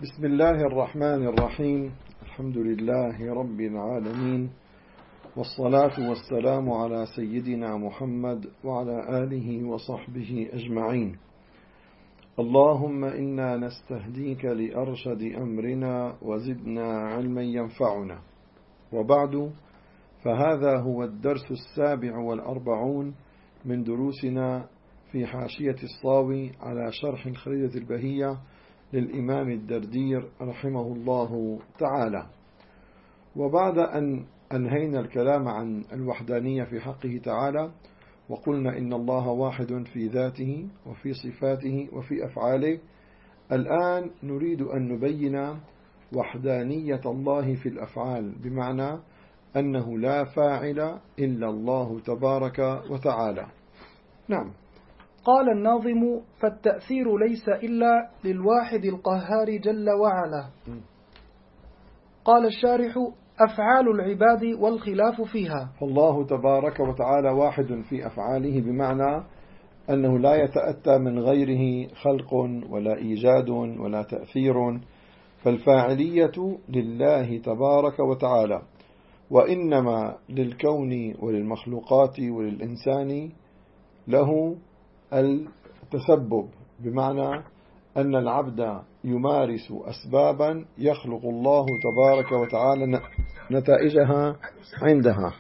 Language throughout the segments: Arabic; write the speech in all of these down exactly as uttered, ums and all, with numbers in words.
بسم الله الرحمن الرحيم. الحمد لله رب العالمين، والصلاة والسلام على سيدنا محمد وعلى آله وصحبه أجمعين. اللهم إنا نستهديك لأرشد أمرنا وزدنا علما ينفعنا. وبعد، فهذا هو الدرس السابع والأربعون من دروسنا في حاشية الصاوي على شرح الخريدة البهية للإمام الدردير رحمه الله تعالى. وبعد أن أنهينا الكلام عن الوحدانية في حقه تعالى، وقلنا إن الله واحد في ذاته وفي صفاته وفي أفعاله، الآن نريد أن نبين وحدانية الله في الأفعال، بمعنى أنه لا فاعل إلا الله تبارك وتعالى. نعم. قال الناظم: فالتأثير ليس إلا للواحد القهار جل وعلا. قال الشارح: أفعال العباد والخلاف فيها. الله تبارك وتعالى واحد في أفعاله، بمعنى أنه لا يتأتى من غيره خلق ولا إيجاد ولا تأثير، فالفاعلية لله تبارك وتعالى، وإنما للكون وللمخلوقات وللإنسان له التسبب، بمعنى أن العبد يمارس أسبابا يخلق الله تبارك وتعالى نتائجها عندها.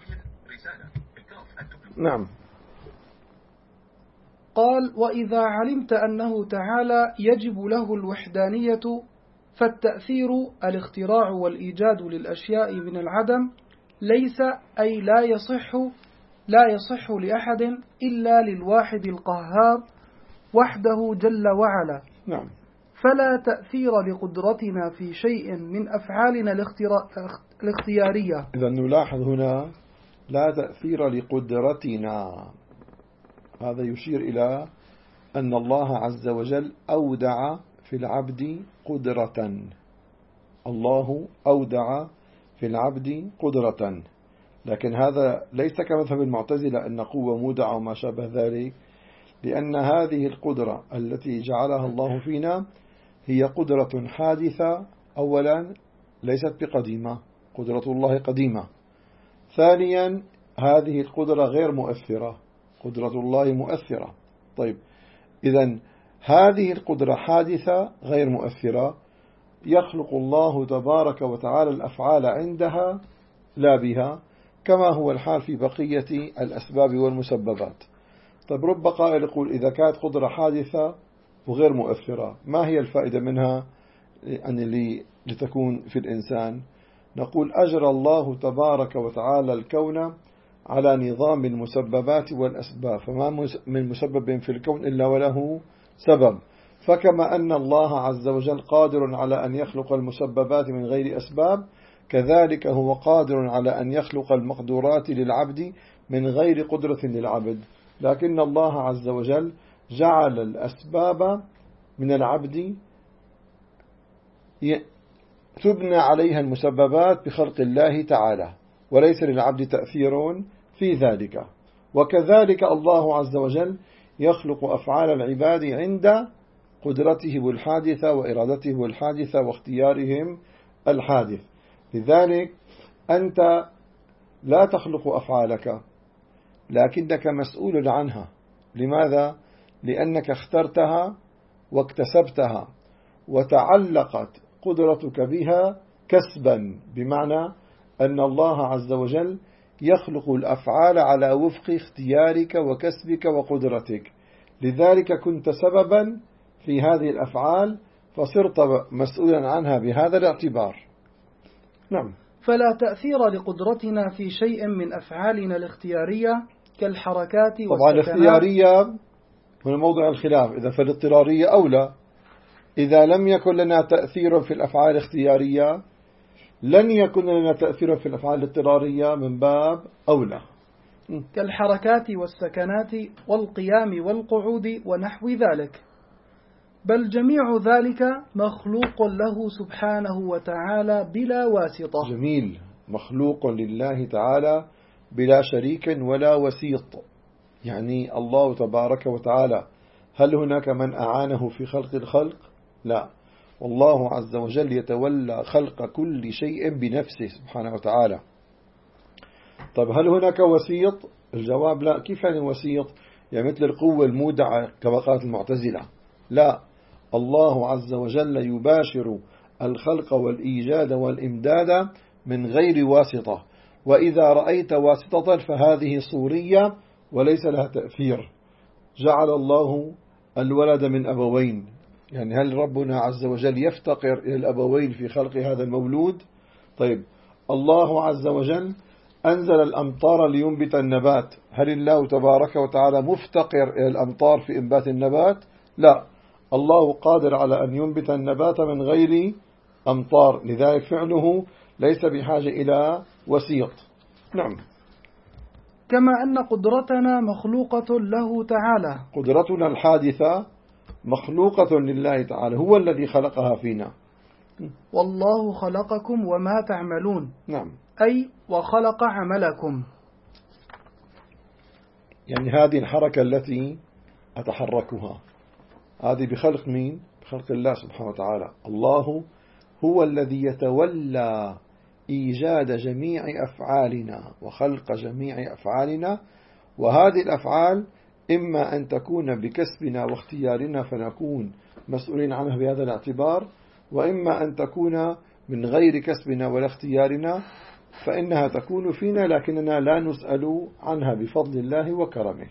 نعم. قال: وإذا علمت أنه تعالى يجب له الوحدانية، فالتأثير الاختراع والإيجاد للأشياء من العدم ليس أي لا يصح لا يصح لأحد إلا للواحد القهار وحده جل وعلا. نعم. فلا تأثير لقدرتنا في شيء من أفعالنا الاختيارية. إذا نلاحظ هنا لا تأثير لقدرتنا، هذا يشير إلى أن الله عز وجل أودع في العبد قدرة. الله أودع في العبد قدرة، لكن هذا ليس كمذهب المعتزلة أن قوة مودعة وما شابه ذلك، لأن هذه القدرة التي جعلها الله فينا هي قدرة حادثة. أولا، ليست بقديمة، قدرة الله قديمة. ثانيا، هذه القدرة غير مؤثرة، قدرة الله مؤثرة. طيب، إذن هذه القدرة حادثة غير مؤثرة، يخلق الله تبارك وتعالى الأفعال عندها لا بها، كما هو الحال في بقية الأسباب والمسببات. طيب، رب قائل يقول: إذا كانت قدرة حادثة وغير مؤثرة، ما هي الفائدة منها يعني لتكون في الإنسان؟ نقول: أجرى الله تبارك وتعالى الكون على نظام المسببات والأسباب، فما من مسبب في الكون إلا وله سبب. فكما أن الله عز وجل قادر على أن يخلق المسببات من غير أسباب، كذلك هو قادر على أن يخلق المقدورات للعبد من غير قدرة للعبد، لكن الله عز وجل جعل الأسباب من العبد تبنى عليها المسببات بخلق الله تعالى، وليس للعبد تأثير في ذلك. وكذلك الله عز وجل يخلق أفعال العباد عند قدرته الحادثة وإرادته الحادثة واختيارهم الحادث. لذلك أنت لا تخلق أفعالك، لكنك مسؤول عنها. لماذا؟ لأنك اخترتها واكتسبتها، وتعلقت قدرتك بها كسبا، بمعنى أن الله عز وجل يخلق الأفعال على وفق اختيارك وكسبك وقدرتك، لذلك كنت سببا في هذه الأفعال، فصرت مسؤولا عنها بهذا الاعتبار. نعم. فلا تأثير لقدرتنا في شيء من أفعالنا الاختيارية كالحركات والسكنات. طبعا الاختيارية هنا موضع الخلاف، إذا فالاضطرارية أولى. إذا لم يكن لنا تأثير في الأفعال الاختيارية، لن يكون لنا تأثير في الأفعال الاضطرارية من باب أولى. كالحركات والسكنات والقيام والقعود ونحو ذلك، بل جميع ذلك مخلوق له سبحانه وتعالى بلا واسطة. جميل، مخلوق لله تعالى بلا شريك ولا وسيط. يعني الله تبارك وتعالى هل هناك من أعانه في خلق الخلق؟ لا. والله عز وجل يتولى خلق كل شيء بنفسه سبحانه وتعالى. طب هل هناك وسيط؟ الجواب لا. كيف يعني وسيط؟ يعني مثل القوة المودعة كما قالت المعتزلة. لا، الله عز وجل يباشر الخلق والإيجاد والإمداد من غير واسطة، وإذا رأيت واسطة فهذه صورية وليس لها تأثير. جعل الله الولد من أبوين، يعني هل ربنا عز وجل يفتقر إلى الأبوين في خلق هذا المولود؟ طيب الله عز وجل أنزل الأمطار لينبت النبات، هل الله تبارك وتعالى مفتقر إلى الأمطار في إنبات النبات؟ لا، الله قادر على أن ينبت النبات من غير أمطار، لذلك فعله ليس بحاجة إلى وسيط. نعم. كما أن قدرتنا مخلوقة له تعالى. قدرتنا الحادثة مخلوقة لله تعالى، هو الذي خلقها فينا. والله خلقكم وما تعملون. نعم. أي وخلق عملكم. يعني هذه الحركة التي أتحركها هذه بخلق مين؟ بخلق الله سبحانه وتعالى. الله هو الذي يتولى إيجاد جميع أفعالنا وخلق جميع أفعالنا، وهذه الأفعال إما أن تكون بكسبنا واختيارنا فنكون مسؤولين عنها بهذا الاعتبار، وإما أن تكون من غير كسبنا ولا اختيارنا فإنها تكون فينا لكننا لا نسأل عنها بفضل الله وكرمه.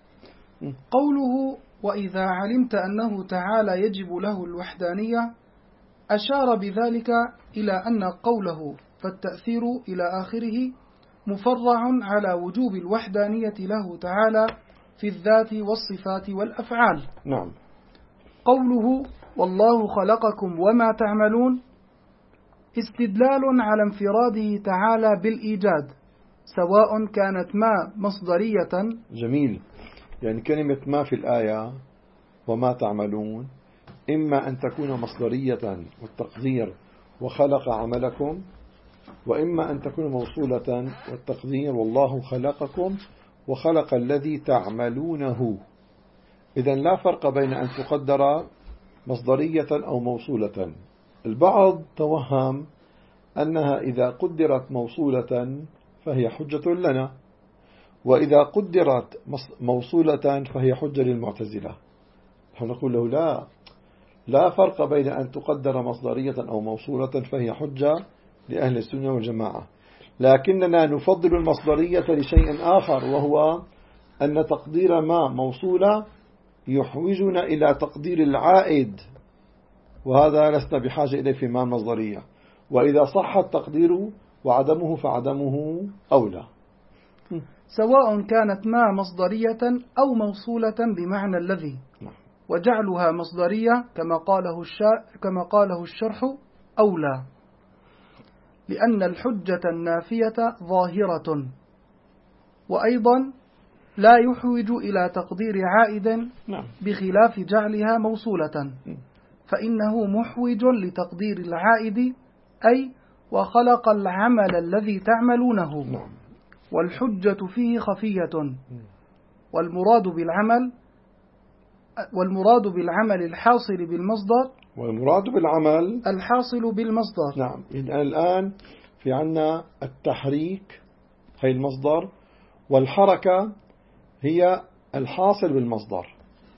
قوله وإذا علمت أنه تعالى يجب له الوحدانية أشار بذلك إلى أن قوله فالتأثير إلى آخره مفرع على وجوب الوحدانية له تعالى في الذات والصفات والأفعال. نعم. قوله والله خلقكم وما تعملون استدلال على انفراده تعالى بالإيجاد، سواء كانت ما مصدرية. جميل. يعني كلمة ما في الآية وما تعملون إما أن تكون مصدرية والتقدير وخلق عملكم، وإما أن تكون موصولة والتقدير والله خلقكم وخلق الذي تعملونه. إذن لا فرق بين أن تقدر مصدرية أو موصولة. البعض توهم أنها إذا قدرت موصولة فهي حجة لنا، وإذا قدرت موصولة فهي حجة للمعتزلة. نحن نقول له لا لا فرق بين أن تقدر مصدرية أو موصولة فهي حجة لأهل السنة والجماعة، لكننا نفضل المصدرية لشيء آخر، وهو أن تقدير ما موصولة يحوجنا إلى تقدير العائد، وهذا لسنا بحاجة إليه في ما المصدرية، وإذا صح التقدير وعدمه فعدمه أولى. سواء كانت ما مصدرية أو موصولة بمعنى الذي، وجعلها مصدرية كما قاله كما قاله الشرح أولى، لأن الحجة النافية ظاهرة، وأيضا لا يحوج إلى تقدير عائد بخلاف جعلها موصولة، فإنه محوج لتقدير العائد، أي وخلق العمل الذي تعملونه، والحجة فيه خفية، والمراد بالعمل والمراد بالعمل الحاصل بالمصدر والمراد بالعمل الحاصل بالمصدر. نعم. الآن في عنا التحريك هي المصدر، والحركة هي الحاصل بالمصدر.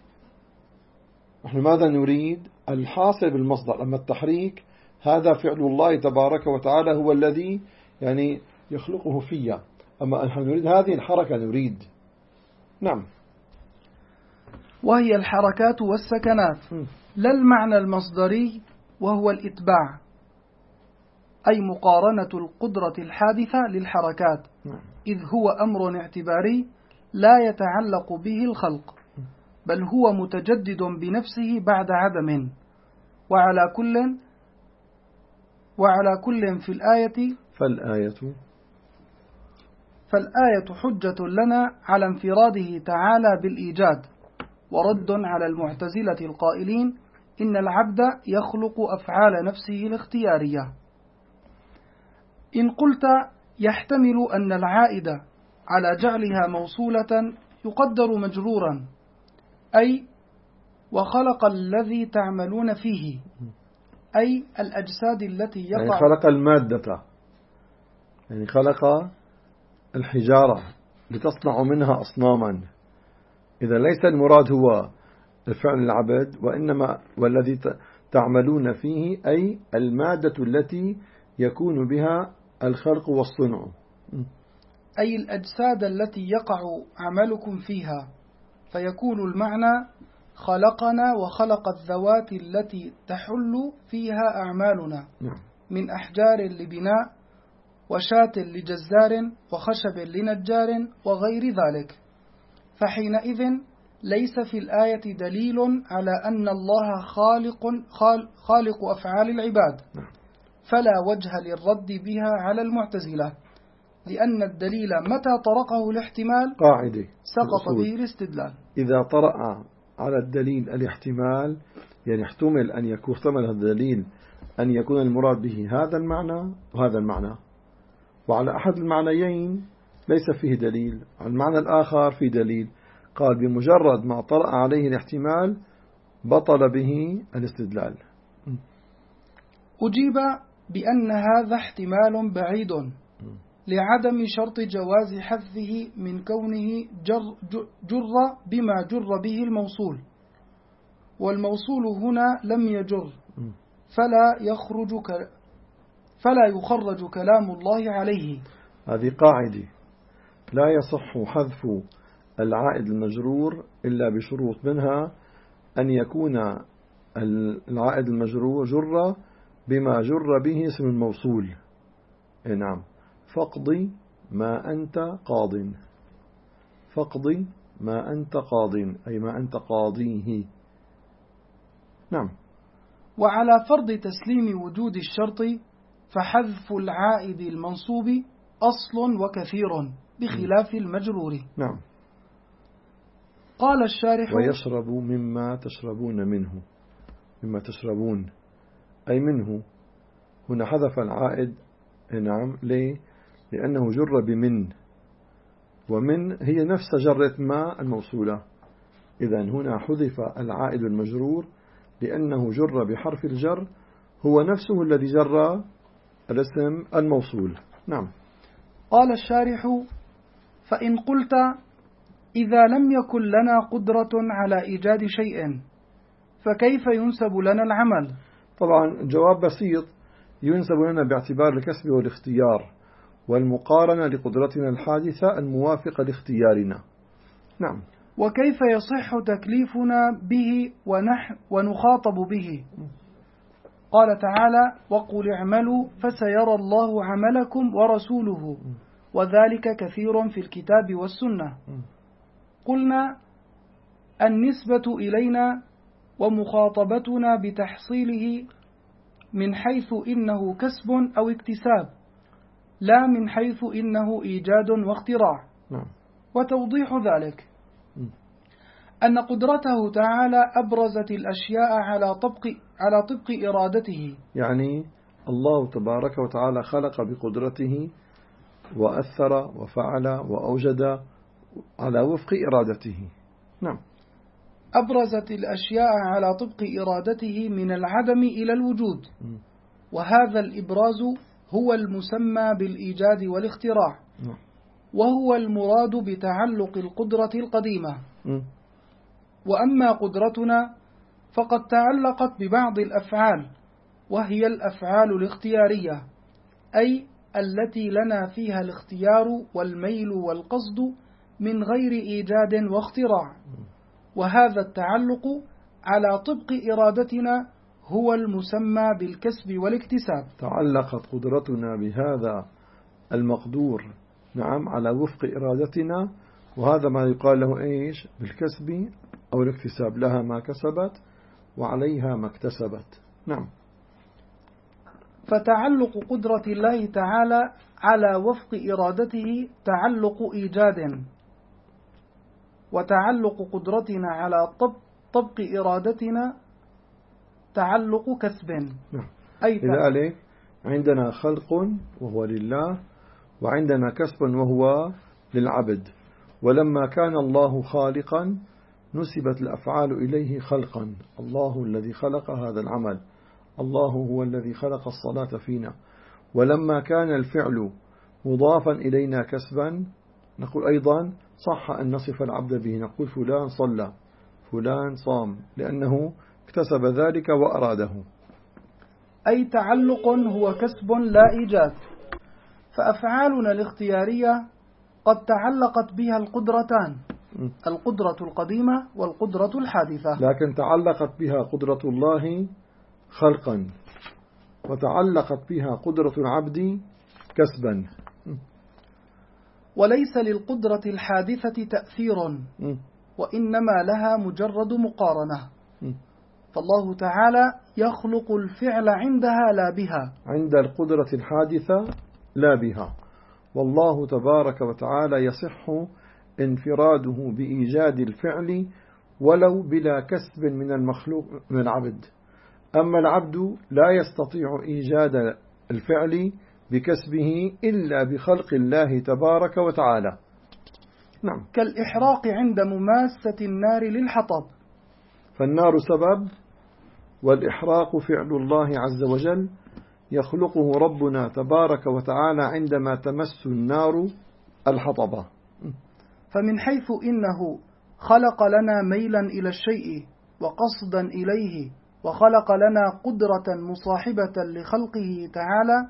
نحن ماذا نريد؟ الحاصل بالمصدر. أما التحريك هذا فعل الله تبارك وتعالى هو الذي يعني يخلقه فيها، أما نحن نريد هذه الحركة نريد. نعم. وهي الحركات والسكنات، لا المعنى المصدري وهو الإتباع، أي مقارنة القدرة الحادثة للحركات، إذ هو أمر اعتباري لا يتعلق به الخلق، بل هو متجدد بنفسه بعد عدم. وعلى كل وعلى كل في الآية فالآية فالآية حجة لنا على انفراده تعالى بالإيجاد، ورد على المعتزلة القائلين إن العبد يخلق أفعال نفسه الاختيارية. إن قلت يحتمل أن العائد على جعلها موصولة يقدر مجرورا، أي وخلق الذي تعملون فيه، أي الأجساد التي يقع يعني خلق المادة، يعني خلق الحجارة لتصنع منها أصناما. إذا ليس المراد هو الفعل العبد، وإنما والذي تعملون فيه أي المادة التي يكون بها الخلق والصنع، أي الأجساد التي يقع عملكم فيها، فيكون المعنى خلقنا وخلق الذوات التي تحل فيها أعمالنا من أحجار لبناء وشاة لجزار وخشب لنجار وغير ذلك. فحينئذ ليس في الآية دليل على أن الله خالق, خالق أفعال العباد، فلا وجه للرد بها على المعتزلة، لأن الدليل متى طرقه الاحتمال قاعدة سقط به الاستدلال. إذا طرأ على الدليل الاحتمال، يعني احتمل أن يكون احتمل هذا الدليل أن يكون المراد به هذا المعنى وهذا المعنى، وعلى أحد المعنيين ليس فيه دليل، على المعنى الآخر فيه دليل. قال بمجرد ما طرأ عليه الاحتمال بطل به الاستدلال. أجيب بأن هذا احتمال بعيد لعدم شرط جواز حذفه من كونه جر, جر بما جر به الموصول، والموصول هنا لم يجر، فلا يخرج فلا يخرج كلام الله عليه. هذه قاعدة، لا يصح حذف العائد المجرور إلا بشروط، منها أن يكون العائد المجرور جر بما جر به اسم الموصول. نعم، فاقضي ما أنت قاض، فاقضي ما أنت قاض أي ما أنت قاضيه. نعم. وعلى فرض تسليم وجود الشرط فحذف العائد المنصوب أصل وكثير بخلاف المجرور. نعم. قال الشارح: ويشرب مما تشربون منه، مما تشربون أي منه. هنا حذف العائد. نعم، ليه؟ لأنه جر بمن، ومن هي نفس جرة ما الموصولة. إذن هنا حذف العائد المجرور لأنه جر بحرف الجر، هو نفسه الذي جر الاسم الموصول. نعم. قال الشارح: فإن قلت إذا لم يكن لنا قدرة على إيجاد شيء فكيف ينسب لنا العمل؟ طبعا جواب بسيط، ينسب لنا باعتبار الكسب والاختيار والمقارنة لقدرتنا الحادثة الموافقة لاختيارنا. نعم. وكيف يصح تكليفنا به ونحن ونخاطب به؟ قال تعالى: وقل اعملوا فسيرى الله عملكم ورسوله وذلك كثير في الكتاب والسنة. قلنا النسبة إلينا ومخاطبتنا بتحصيله من حيث إنه كسب أو اكتساب، لا من حيث إنه إيجاد واختراع. وتوضيح ذلك أن قدرته تعالى أبرزت الأشياء على طبق على طبق إرادته، يعني الله تبارك وتعالى خلق بقدرته وأثر وفعل وأوجد على وفق إرادته. نعم. أبرزت الأشياء على طبق إرادته من العدم إلى الوجود، وهذا الإبراز هو المسمى بالإيجاد والاختراع، وهو المراد بتعلق القدرة القديمة. وأما قدرتنا فقد تعلقت ببعض الأفعال، وهي الأفعال الاختيارية، أي التي لنا فيها الاختيار والميل والقصد من غير إيجاد واختراع، وهذا التعلق على طبق إرادتنا هو المسمى بالكسب والاكتساب. تعلقت قدرتنا بهذا المقدور، نعم، على وفق إرادتنا، وهذا ما يقال له إيش؟ بالكسب أو الاكتساب، لها ما كسبت وعليها ما اكتسبت. نعم. فتعلق قدرة الله تعالى على وفق إرادته تعلق إيجاد، وتعلق قدرتنا على طبق إرادتنا تعلق كسب. نعم. أي لذلك عندنا خلق وهو لله، وعندنا كسب وهو للعبد. ولما كان الله خالقا نسبت الأفعال إليه خلقا، الله الذي خلق هذا العمل، الله هو الذي خلق الصلاة فينا، ولما كان الفعل مضافا إلينا كسبا نقول أيضا صح أن نصف العبد به، نقول فلان صلى، فلان صام، لأنه اكتسب ذلك وأراده. أي تعلق هو كسب لا إيجاد. فأفعالنا الاختيارية قد تعلقت بها القدرتان، القدرة القديمة والقدرة الحادثة، لكن تعلقت بها قدرة الله خلقا، وتعلقت بها قدرة العبد كسبا. وليس للقدرة الحادثة تأثير، وإنما لها مجرد مقارنة. فالله تعالى يخلق الفعل عندها لا بها، عند القدرة الحادثة لا بها. والله تبارك وتعالى يصح انفراده بإيجاد الفعل ولو بلا كسب من المخلوق من العبد، أما العبد لا يستطيع إيجاد الفعل بكسبه إلا بخلق الله تبارك وتعالى. نعم. كالإحراق عند مماسة النار للحطب، فالنار سبب والإحراق فعل الله عز وجل يخلقه ربنا تبارك وتعالى عندما تمس النار الحطب. فمن حيث إنه خلق لنا ميلا إلى الشيء وقصدا إليه، وخلق لنا قدرة مصاحبة لخلقه تعالى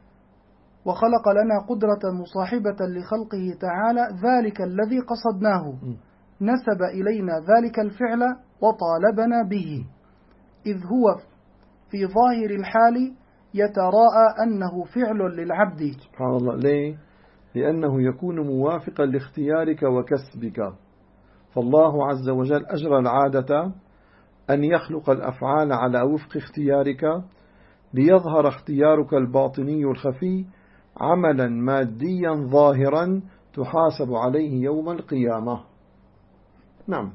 وخلق لنا قدرة مصاحبة لخلقه تعالى ذلك الذي قصدناه، نسب إلينا ذلك الفعل وطالبنا به، إذ هو في ظاهر الحال يتراءى أنه فعل للعبد. سبحان الله. ليه؟ لأنه يكون موافقا لاختيارك وكسبك. فالله عز وجل أجرى العادة أن يخلق الأفعال على وفق اختيارك، ليظهر اختيارك الباطني الخفي عملا ماديا ظاهرا تحاسب عليه يوم القيامة. نعم.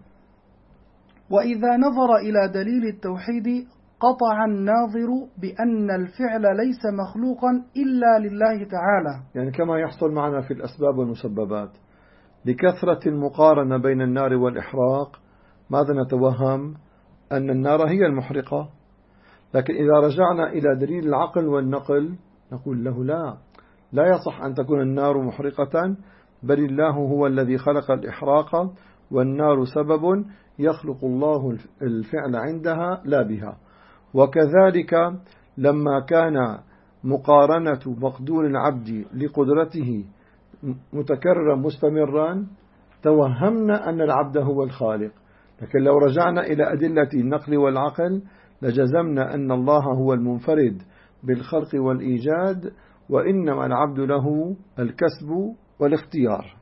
وإذا نظر إلى دليل التوحيد قطع الناظر بأن الفعل ليس مخلوقا إلا لله تعالى، يعني كما يحصل معنا في الأسباب والمسببات. لكثرة المقارنة بين النار والإحراق ماذا نتوهم؟ أن النار هي المحرقة. لكن إذا رجعنا إلى دليل العقل والنقل نقول له لا، لا يصح أن تكون النار محرقة، بل الله هو الذي خلق الإحراق، والنار سبب يخلق الله الفعل عندها لا بها. وكذلك لما كان مقارنة مقدور العبد لقدرته متكررا مستمرا توهمنا أن العبد هو الخالق، لكن لو رجعنا إلى أدلة النقل والعقل لجزمنا أن الله هو المنفرد بالخلق والإيجاد، وإنما العبد له الكسب والاختيار.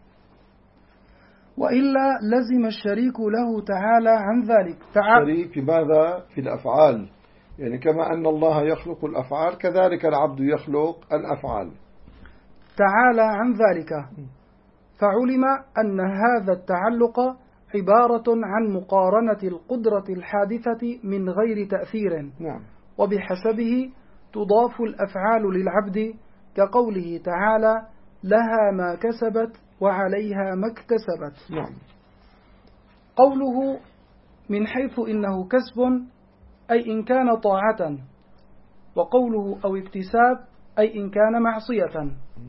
وإلا لزم الشريك له تعالى عن ذلك. الشريك في ماذا؟ في الأفعال، يعني كما أن الله يخلق الأفعال كذلك العبد يخلق الأفعال تعالى عن ذلك. فعلم أن هذا التعلق عبارة عن مقارنة القدرة الحادثة من غير تأثير. نعم. وبحسبه تضاف الأفعال للعبد، كقوله تعالى لها ما كسبت وعليها ما اكتسبت. نعم. قوله من حيث إنه كسب أي إن كان طاعة، وقوله أو اكتساب أي إن كان معصية.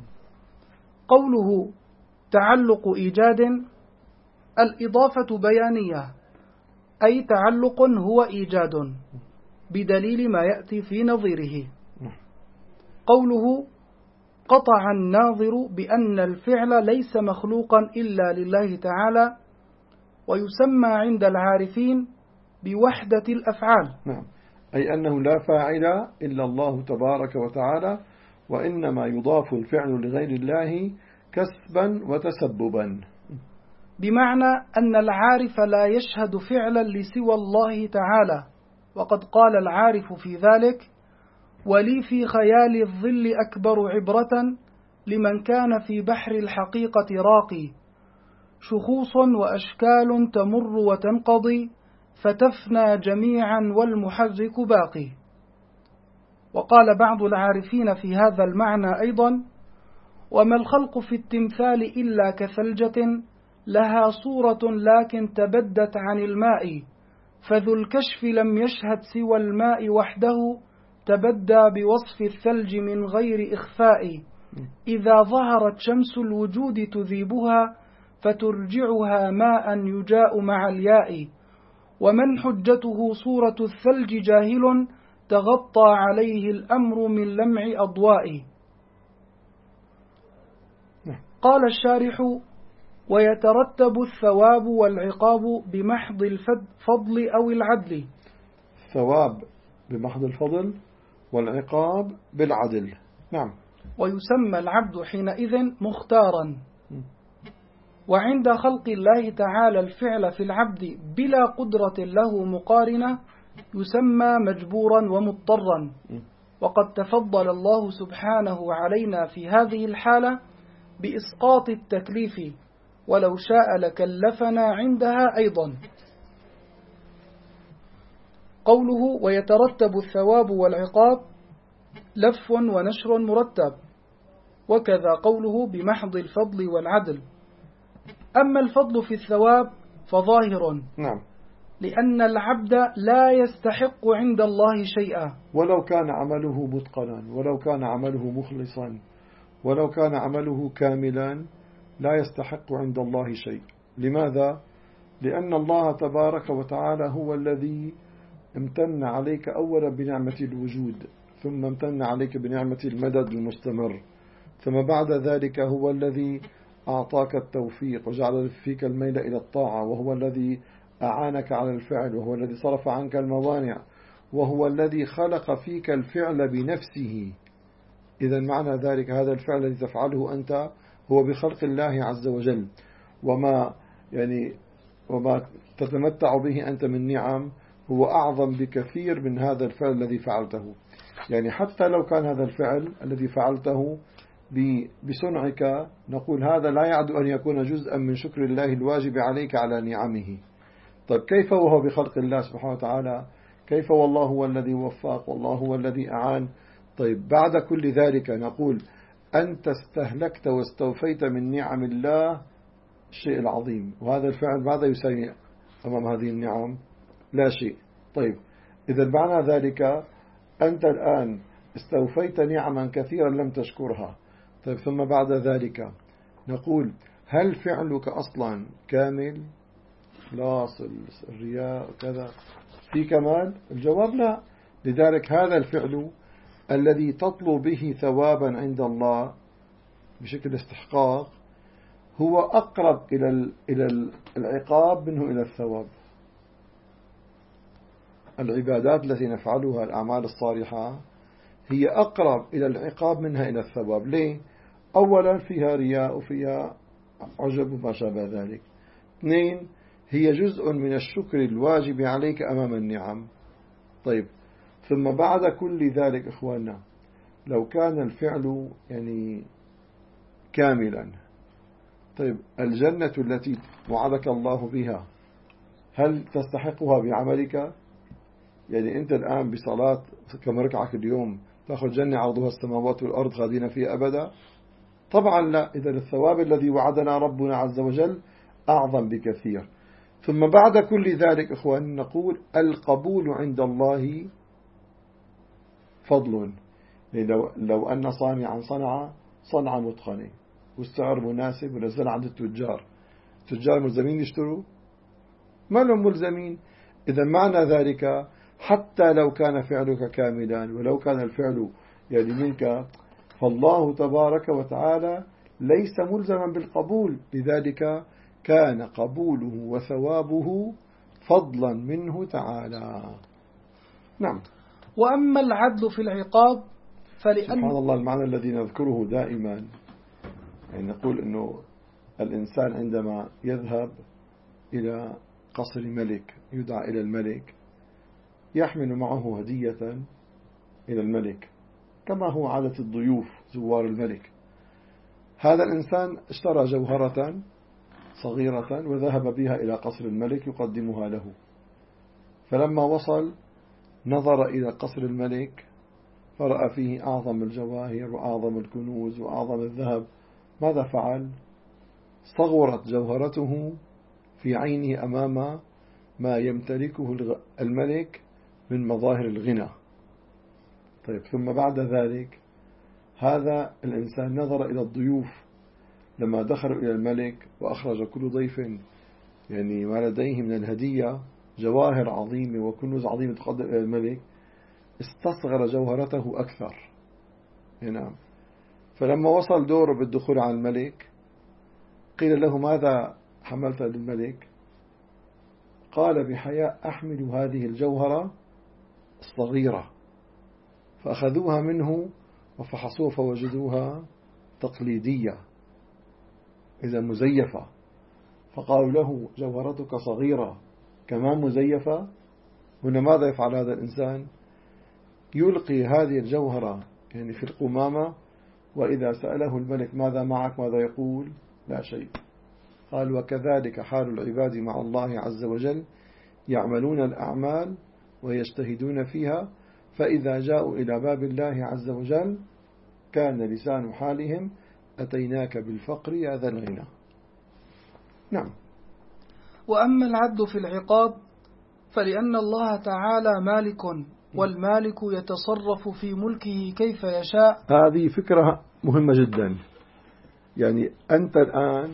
قوله تعلق إيجاد الإضافة بيانية، أي تعلق هو إيجاد بدليل ما يأتي في نظيره. قوله قطع الناظر بأن الفعل ليس مخلوقا إلا لله تعالى، ويسمى عند العارفين بوحدة الأفعال. نعم. أي أنه لا فاعل إلا الله تبارك وتعالى، وإنما يضاف الفعل لغير الله كسبا وتسببا، بمعنى أن العارف لا يشهد فعلا لسوى الله تعالى. وقد قال العارف في ذلك ولي في خيال الظل أكبر عبرة لمن كان في بحر الحقيقة راقي، شخوص وأشكال تمر وتنقضي فتفنى جميعا والمحرك باقي. وقال بعض العارفين في هذا المعنى أيضا وما الخلق في التمثال إلا كثلجة لها صورة لكن تبدت عن الماء، فذو الكشف لم يشهد سوى الماء وحده تبدى بوصف الثلج من غير إخفاء، إذا ظهرت شمس الوجود تذيبها، فترجعها ماء يجاء مع الياء. ومن حجته صورة الثلج جاهل، تغطى عليه الأمر من لمع أضواء. قال الشارح: ويترتب الثواب والعقاب بمحض الفضل أو العدل. الثواب بمحض الفضل والعقاب بالعدل. نعم. ويسمى العبد حينئذ مختارا. وعند خلق الله تعالى الفعل في العبد بلا قدرة له مقارنة يسمى مجبورا ومضطرا. وقد تفضل الله سبحانه علينا في هذه الحالة بإسقاط التكليف، ولو شاء لكلفنا عندها أيضا. قوله ويترتب الثواب والعقاب لف ونشر مرتب، وكذا قوله بمحض الفضل والعدل. أما الفضل في الثواب فظاهر، نعم، لأن العبد لا يستحق عند الله شيئا، ولو كان عمله متقنا، ولو كان عمله مخلصا، ولو كان عمله كاملا، لا يستحق عند الله شيء. لماذا؟ لأن الله تبارك وتعالى هو الذي امتن عليك أولا بنعمة الوجود، ثم امتن عليك بنعمة المدد المستمر، ثم بعد ذلك هو الذي أعطاك التوفيق وجعل فيك الميل إلى الطاعة، وهو الذي أعانك على الفعل، وهو الذي صرف عنك الموانع، وهو الذي خلق فيك الفعل بنفسه. إذا معنى ذلك هذا الفعل الذي تفعله أنت هو بخلق الله عز وجل، وما يعني وما تتمتع به أنت من نعم هو أعظم بكثير من هذا الفعل الذي فعلته. يعني حتى لو كان هذا الفعل الذي فعلته بصنعك، نقول هذا لا يعد أن يكون جزءا من شكر الله الواجب عليك على نعمه. طيب كيف وهو بخلق الله سبحانه وتعالى؟ كيف والله هو الذي وفق، والله هو الذي أعان؟ طيب بعد كل ذلك نقول أنت استهلكت واستوفيت من نعم الله الشيء العظيم، وهذا الفعل ماذا يساوي أمام هذه النعم؟ لا شيء. طيب إذا معنى ذلك أنت الآن استوفيت نعما كثيرا لم تشكرها. طيب ثم بعد ذلك نقول هل فعلك أصلا كامل؟ خلاص الرياء وكذا في كمال؟ الجواب لا. لذلك هذا الفعل الذي تطلب به ثوابا عند الله بشكل استحقاق هو أقرب إلى إلى العقاب منه إلى الثواب. العبادات التي نفعلها، الأعمال الصالحة، هي أقرب إلى العقاب منها إلى الثواب. ليه؟ أولا فيها رياء وفيها عجب وما شابه ذلك. اثنين، هي جزء من الشكر الواجب عليك أمام النعم. طيب ثم بعد كل ذلك إخواننا، لو كان الفعل يعني كاملا، طيب الجنة التي وعدك الله بها هل تستحقها بعملك؟ يعني أنت الآن بصلاة كم ركعة اليوم تأخذ جنة عرضها السماوات والأرض خالدين فيها أبدا؟ طبعا لا. إذا الثواب الذي وعدنا ربنا عز وجل أعظم بكثير. ثم بعد كل ذلك إخوان نقول القبول عند الله فضل. يعني لو, لو أن صانعا صنع صنع متقن والسعر مناسب ونزل عند التجار، التجار ملزمين يشتروا؟ ما لهم ملزمين. إذا معنى ذلك حتى لو كان فعلك كاملا ولو كان الفعل يعني منك، فالله تبارك وتعالى ليس ملزما بالقبول، لذلك كان قبوله وثوابه فضلا منه تعالى. نعم. وأما العدل في العقاب فلأن سبحان الله المعنى الذي نذكره دائما، يعني نقول أنه الإنسان عندما يذهب إلى قصر ملك يدعى إلى الملك يحمل معه هدية إلى الملك كما هو عادة الضيوف زوار الملك. هذا الإنسان اشترى جوهرة صغيرة وذهب بها إلى قصر الملك يقدمها له، فلما وصل نظر إلى قصر الملك فرأى فيه أعظم الجواهر وأعظم الكنوز وأعظم الذهب. ماذا فعل؟ صغرت جوهرته في عينه أمام ما يمتلكه الملك من مظاهر الغنى. طيب ثم بعد ذلك هذا الإنسان نظر إلى الضيوف لما دخلوا إلى الملك وأخرج كل ضيف يعني ما لديه من الهدية جواهر عظيمة وكنوز عظيمة تقدم إلى الملك، استصغر جوهرته أكثر. نعم. فلما وصل دوره بالدخول على الملك قيل له ماذا حملت للملك؟ قال بحياء أحمل هذه الجوهرة الصغيرة. فأخذوها منه وفحصوها فوجدوها تقليدية إذا مزيفة. فقالوا له جوهرتك صغيرة كمان مزيفة. هنا ماذا يفعل هذا الإنسان؟ يلقي هذه الجوهرة يعني في القمامة، وإذا سأله الملك ماذا معك ماذا يقول؟ لا شيء. قال وكذلك حال العباد مع الله عز وجل، يعملون الأعمال ويجتهدون فيها، فإذا جاءوا إلى باب الله عز وجل كان لسان حالهم أتيناك بالفقر يا ذا الغنى. نعم. وأما العدل في العقاب فلأن الله تعالى مالك، والمالك يتصرف في ملكه كيف يشاء. هذه فكرة مهمة جدا. يعني أنت الآن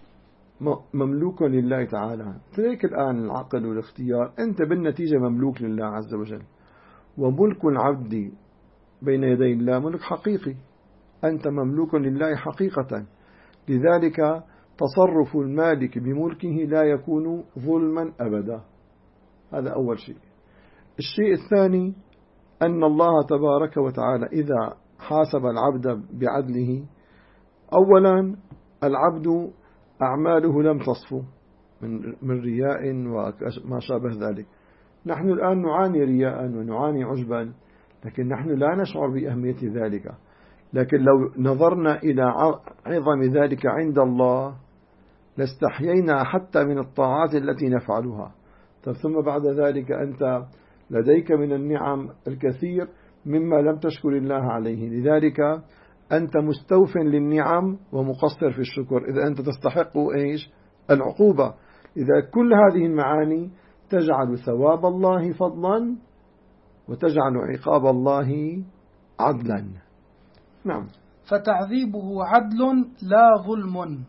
مملوك لله تعالى، تريك الآن العقل والاختيار، أنت بالنتيجة مملوك لله عز وجل. وملك العبد بين يدي الله ملك حقيقي، أنت مملوك لله حقيقة. لذلك تصرف المالك بملكه لا يكون ظلما أبدا. هذا أول شيء. الشيء الثاني أن الله تبارك وتعالى إذا حاسب العبد بعدله، أولا العبد أعماله لم تصفو من رياء وما شابه ذلك. نحن الآن نعاني رياء ونعاني عجبا، لكن نحن لا نشعر بأهمية ذلك. لكن لو نظرنا إلى عظم ذلك عند الله لاستحيينا حتى من الطاعات التي نفعلها. ثم بعد ذلك أنت لديك من النعم الكثير مما لم تشكر الله عليه، لذلك أنت مستوف للنعم ومقصر في الشكر، إذا أنت تستحق إيش؟ العقوبة. إذا كل هذه المعاني تجعل ثواب الله فضلا وتجعل عقاب الله عدلا. نعم. فتعذيبه عدل لا ظلم.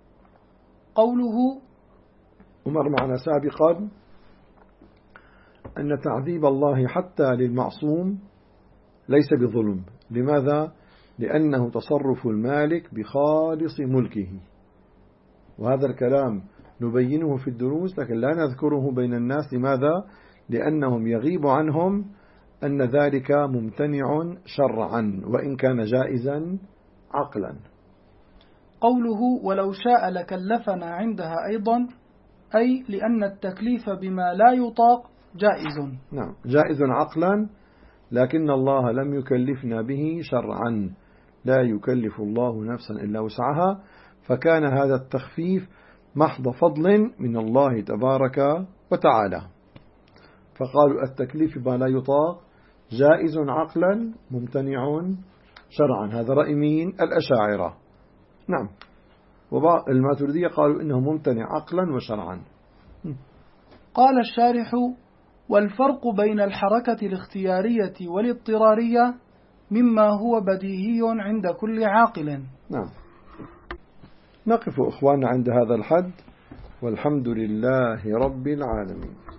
قوله ومر معنا سابقا أن تعذيب الله حتى للمعصوم ليس بظلم. لماذا؟ لأنه تصرف المالك بخالص ملكه، وهذا الكلام نبينه في الدروس لكن لا نذكره بين الناس. لماذا؟ لأنهم يغيب عنهم أن ذلك ممتنع شرعا وإن كان جائزا عقلا. قوله ولو شاء لكلفنا عندها أيضا، أي لأن التكليف بما لا يطاق جائز. نعم، جائز عقلا، لكن الله لم يكلفنا به شرعا. لا يكلف الله نفسا إلا وسعها، فكان هذا التخفيف محض فضل من الله تبارك وتعالى. فقالوا التكليف بما لا يطاق جائز عقلا ممتنع شرعا. هذا رأي مين؟ الأشاعرة. نعم. والماتريدية قالوا إنه ممتنع عقلا وشرعا. قال الشارح والفرق بين الحركة الاختيارية والاضطرارية مما هو بديهي عند كل عاقل. نعم. نقف أخواننا عند هذا الحد، والحمد لله رب العالمين.